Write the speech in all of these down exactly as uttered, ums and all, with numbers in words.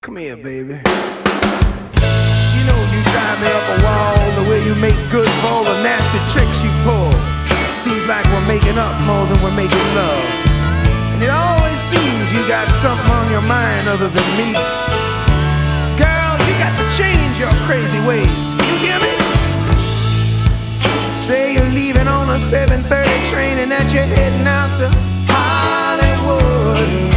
Come here, baby. You know you drive me up a wall, the way you make good for all the nasty tricks you pull. Seems like we're making up more than we're making love. And it always seems you got something on your mind other than me. Girl, you got to change your crazy ways. You hear me? Say you're leaving on a seven thirty train and that you're heading out to Hollywood.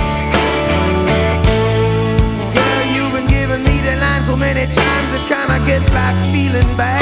So many times it kinda gets like feeling bad.